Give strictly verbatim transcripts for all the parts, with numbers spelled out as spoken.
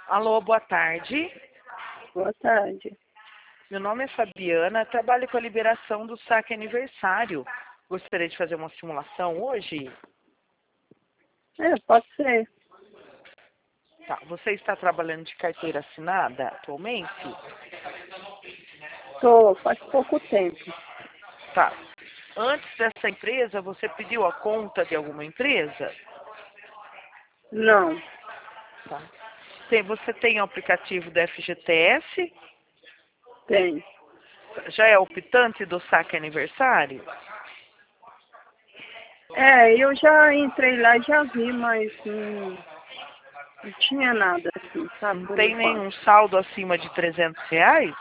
Alô, boa tarde. Boa tarde. Meu nome é Fabiana, trabalho com a liberação do saque aniversário. Gostaria de fazer uma simulação hoje? É, pode ser. Tá. Você está trabalhando de carteira assinada atualmente? Tô, faz pouco tempo. Tá. Antes dessa empresa, você pediu a conta de alguma empresa? Não, Tá. Tem- Você tem o aplicativo do F G T S? tem. Já é optante do saque aniversário? É, eu já entrei lá e já vi, mas hum, não tinha nada assim, sabe? Não Por tem enquanto. nenhum saldo acima de trezentos reais?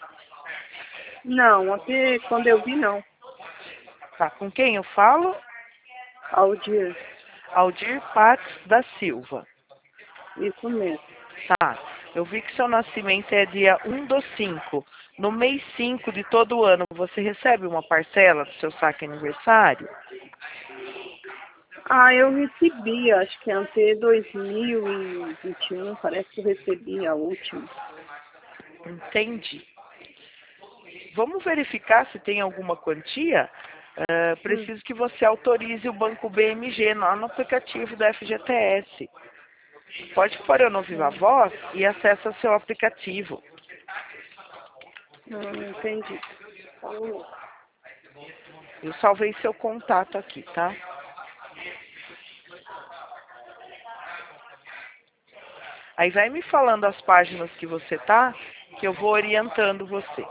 Não, até quando eu vi, não. Tá. Com quem eu falo? Ao dia. Aldir Pates da Silva. Isso mesmo. Tá. Eu vi que seu nascimento é dia um do cinco. No mês cinco de todo ano, você recebe uma parcela do seu saque aniversário? Ah, eu recebi, acho que até dois mil e vinte e um, parece que eu recebi a última. Entendi. Vamos verificar se tem alguma quantia? Uh, Hum, preciso que você autorize o Banco B M G lá no aplicativo da F G T S. Pode pôr eu no Viva hum, Voz e acessa seu aplicativo. hum, entendi. Só um minuto. Eu salvei seu contato aqui, tá? Aí vai me falando as páginas que você tá, que eu vou orientando você.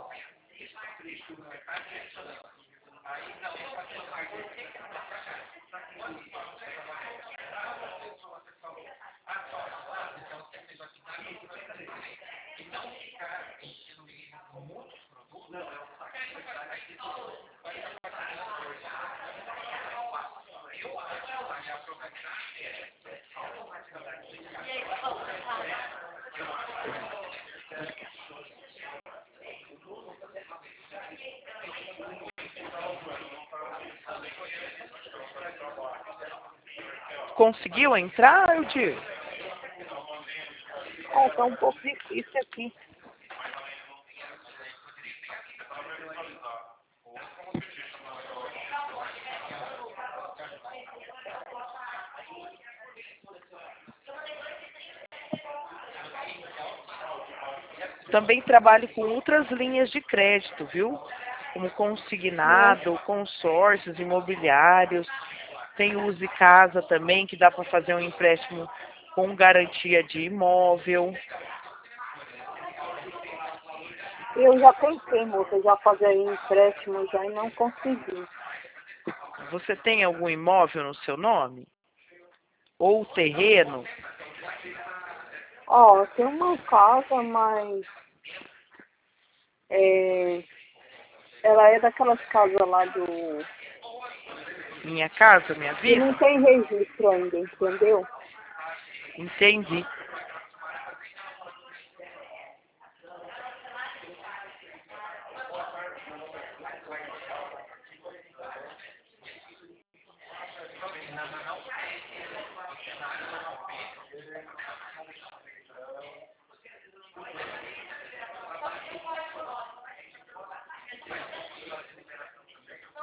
Conseguiu entrar, Eldir? É, tá um pouco difícil aqui. Também trabalho com outras linhas de crédito, viu? Como consignado, consórcios imobiliários. Tem o Use Casa também, que dá para fazer um empréstimo com garantia de imóvel. Eu já tentei, moça, já fazer empréstimo já e não consegui. Você tem algum imóvel no seu nome? Ou terreno? Ó, tem uma casa, mas é, ela é daquelas casas lá do... Minha casa, minha que não vida? tem registro ainda, entendeu? Entendi.